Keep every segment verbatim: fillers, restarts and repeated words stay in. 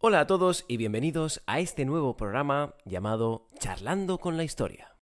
Hola a todos y bienvenidos a este nuevo programa llamado Charlando con la Historia.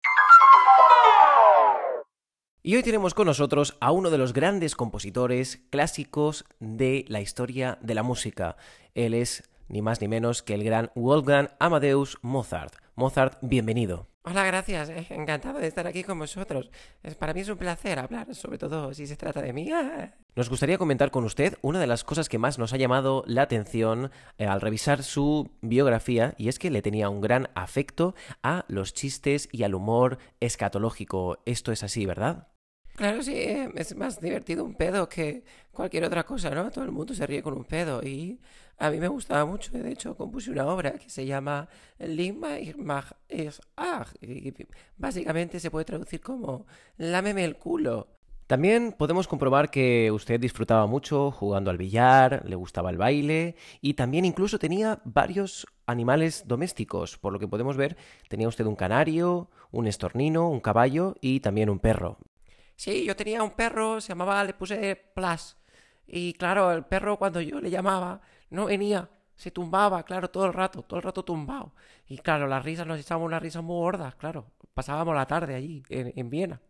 Y hoy tenemos con nosotros a uno de los grandes compositores clásicos de la historia de la música. Él es ni más ni menos que el gran Wolfgang Amadeus Mozart. Mozart, bienvenido. Hola, gracias. eh, Encantado de estar aquí con vosotros. Es- Para mí es un placer hablar, sobre todo si se trata de mí. Ah. Nos gustaría comentar con usted una de las cosas que más nos ha llamado la atención eh, al revisar su biografía, y es que le tenía un gran afecto a los chistes y al humor escatológico. Esto es así, ¿verdad? Claro, sí, eh, es más divertido un pedo que cualquier otra cosa, ¿no? Todo el mundo se ríe con un pedo y a mí me gustaba mucho. De hecho, compuse una obra que se llama Lima ich mag es ag, y básicamente se puede traducir como lámeme el culo. También podemos comprobar que usted disfrutaba mucho jugando al billar, le gustaba el baile y también incluso tenía varios animales domésticos. Por lo que podemos ver, tenía usted un canario, un estornino, un caballo y también un perro. Sí, yo tenía un perro, se llamaba, le puse Plus. Y claro, el perro cuando yo le llamaba, no venía, se tumbaba, claro, todo el rato, todo el rato tumbado. Y claro, las risas, nos echábamos unas risas muy gordas, claro. Pasábamos la tarde allí, en, en Viena.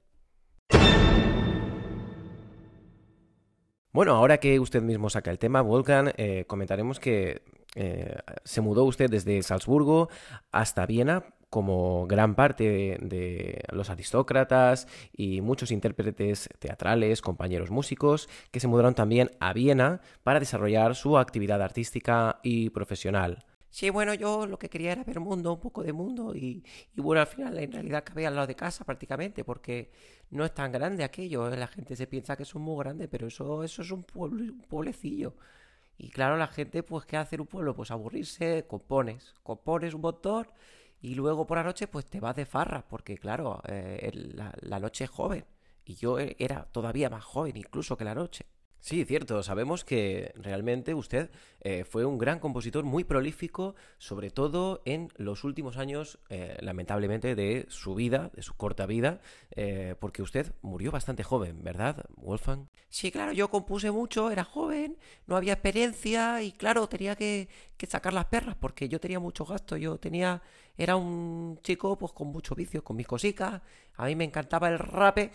Bueno, ahora que usted mismo saca el tema, Wolfgang, eh, comentaremos que eh, se mudó usted desde Salzburgo hasta Viena, como gran parte de, de los aristócratas y muchos intérpretes teatrales, compañeros músicos, que se mudaron también a Viena para desarrollar su actividad artística y profesional. Sí, bueno, yo lo que quería era ver mundo, un poco de mundo. Y, y bueno, al final en realidad acabé al lado de casa prácticamente, porque no es tan grande aquello. eh, La gente se piensa que eso es muy grande, pero eso, eso es un pueblo, un pueblecillo. Y claro, la gente, pues, ¿qué hace en un pueblo? Pues aburrirse, compones, compones un montón y luego por la noche, pues te vas de farra, porque claro, eh, el- la, la noche es joven y yo e- era todavía más joven incluso que la noche. Sí, cierto. Sabemos que realmente usted eh, fue un gran compositor muy prolífico, sobre todo en los últimos años, eh, lamentablemente, de su vida, de su corta vida, eh, porque usted murió bastante joven, ¿verdad, Wolfgang? Sí, claro, yo compuse mucho, era joven, no había experiencia y claro, tenía que, que sacar las perras porque yo tenía muchos gastos, yo tenía, era un chico pues con muchos vicios, con mis cositas, a mí me encantaba el rape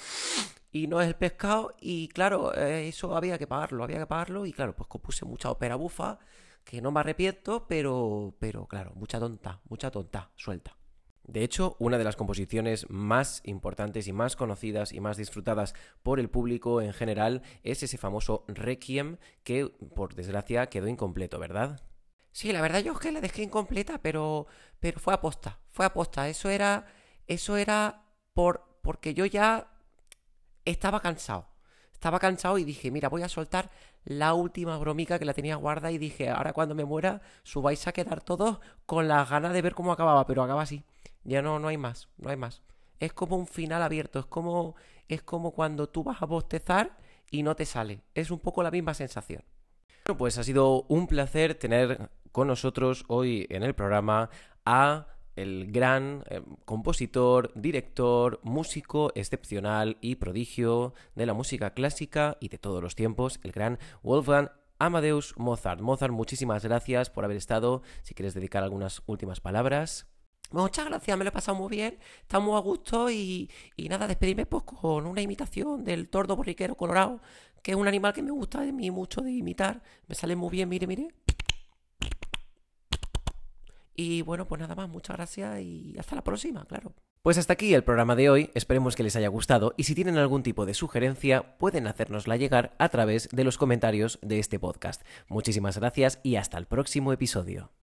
y no es el pescado y claro, eh, eso había que pagarlo, había que pagarlo y claro, pues compuse mucha ópera bufa que no me arrepiento, pero, pero claro, mucha tonta, mucha tonta, suelta. De hecho, una de las composiciones más importantes y más conocidas y más disfrutadas por el público en general es ese famoso Requiem que, por desgracia, quedó incompleto, ¿verdad? Sí, la verdad yo es que la dejé incompleta, pero, pero fue aposta, fue aposta. Eso era, eso era por, porque yo ya estaba cansado. Estaba cansado y dije, mira, voy a soltar la última bromica que la tenía guardada y dije, ahora cuando me muera, subáis a quedar todos con las ganas de ver cómo acababa, pero acaba así. Ya no, no hay más, no hay más. Es como un final abierto, es como, es como cuando tú vas a bostezar y no te sale. Es un poco la misma sensación. Bueno, pues ha sido un placer tener con nosotros hoy en el programa a el gran eh, compositor, director, músico excepcional y prodigio de la música clásica y de todos los tiempos, el gran Wolfgang Amadeus Mozart. Mozart, muchísimas gracias por haber estado. Si quieres dedicar algunas últimas palabras. Muchas gracias, me lo he pasado muy bien, está muy a gusto y, y nada, despedirme pues con una imitación del tordo borriquero colorado, que es un animal que me gusta de mí mucho de imitar, me sale muy bien, mire, mire. Y bueno, pues nada más, muchas gracias y hasta la próxima, claro. Pues hasta aquí el programa de hoy, esperemos que les haya gustado y si tienen algún tipo de sugerencia pueden hacérnosla llegar a través de los comentarios de este podcast. Muchísimas gracias y hasta el próximo episodio.